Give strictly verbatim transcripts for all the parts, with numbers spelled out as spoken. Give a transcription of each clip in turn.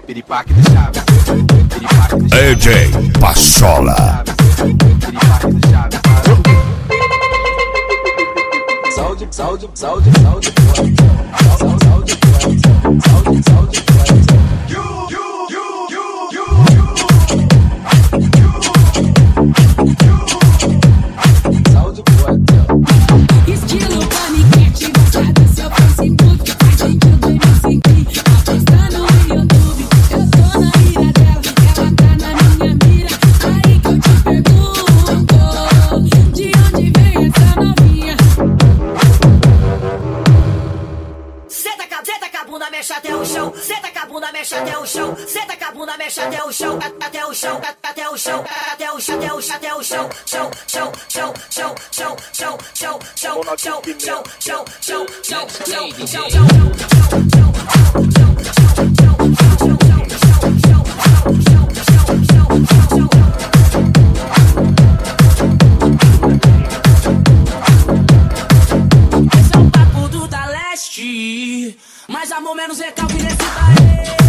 piripaque do Chaves, piripaque do Chaves, D J Pachola. piripaque do Chaves. Saúde, saúde, saúde, saúde, saúde, saúde, saúde, saúde, saúde. Estilo paniquete, mostrado seu Facebook. Faz sentido em me sentir. Apostando no YouTube, eu tô na mira dela, ela tá na minha mira. Aí que eu te pergunto, de onde vem essa novinha? Senta com a senta com a bunda, mexe até o chão. Senta com a bunda, mexe até o chão. Senta com a bunda, mexe até o chão. Até o chão, até o chão, até o chão, até o chão, até o chão, chão, chão, chão, chão, chão, chão, chão, chão, chão, chão, chão, chão, chão, chão, chão, chão. Esse é o papo do da leste, mais amor menos recalque nesse baile.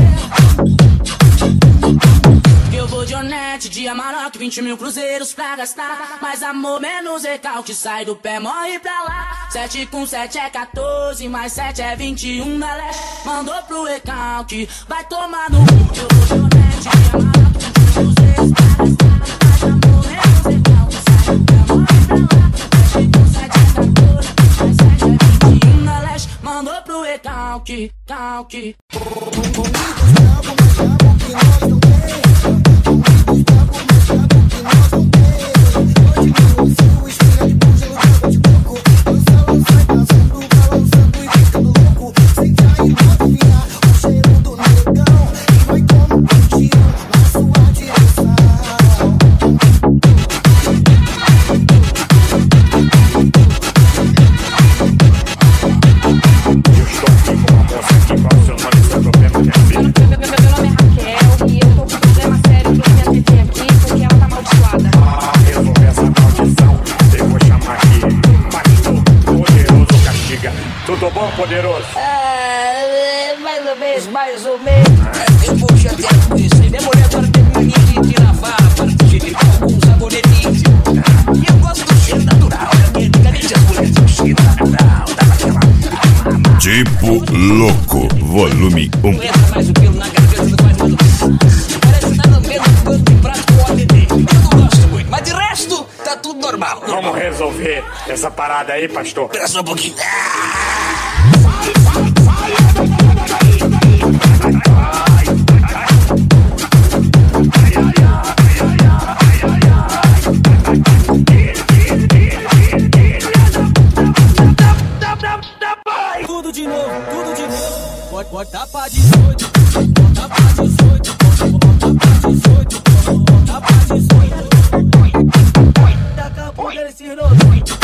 Eu vou de Onete, de Amarok, vinte mil cruzeiros pra gastar. Mais amor, menos recalque, sai do pé, morre pra lá. Sete com sete é quatorze, mais sete é vinte e um da leste. Mandou pro recalque, vai tomar no cu. Eu vou de Onete, de Amarok, vinte mil cruzeiros pra gastar. Mais amor, menos recalque, sai do pé, morre pra lá. Sete com sete é quatorze, mais sete é vinte e um da leste. Mandou pro recalque, calque. Tudo bom, poderoso? Ah, mais ou menos, mais ou menos. Eu vou chatear com isso. Minha mulher agora tem mania de tirar farpa, de limpar com sabonetinho. E eu gosto do cheiro natural. Diferente as mulheres do cheiro natural. Dá aquela... Tipo Louco, volume um. Não entra mais o pelo na garganta, não faz mais o pelo. Parece nada menos um pano de prato com O D D. Eu não gosto muito, mas de resto, tá tudo normal. Vamos resolver essa parada aí, pastor? Espera só um pouquinho. Tudo de novo, tudo de novo. Bota, bota pra dezoito, bota pra dezoito, bota pra dezoito, bota pra dezoito. Taca a bunda nesse novo.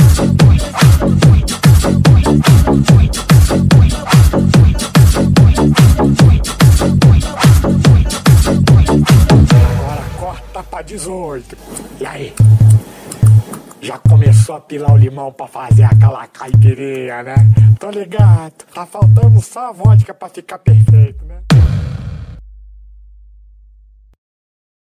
Agora corta pra dezoito. E aí? Já começou a pilar o limão pra fazer aquela caipirinha, né? Tô ligado. Tá faltando só a vodka pra ficar perfeito, né?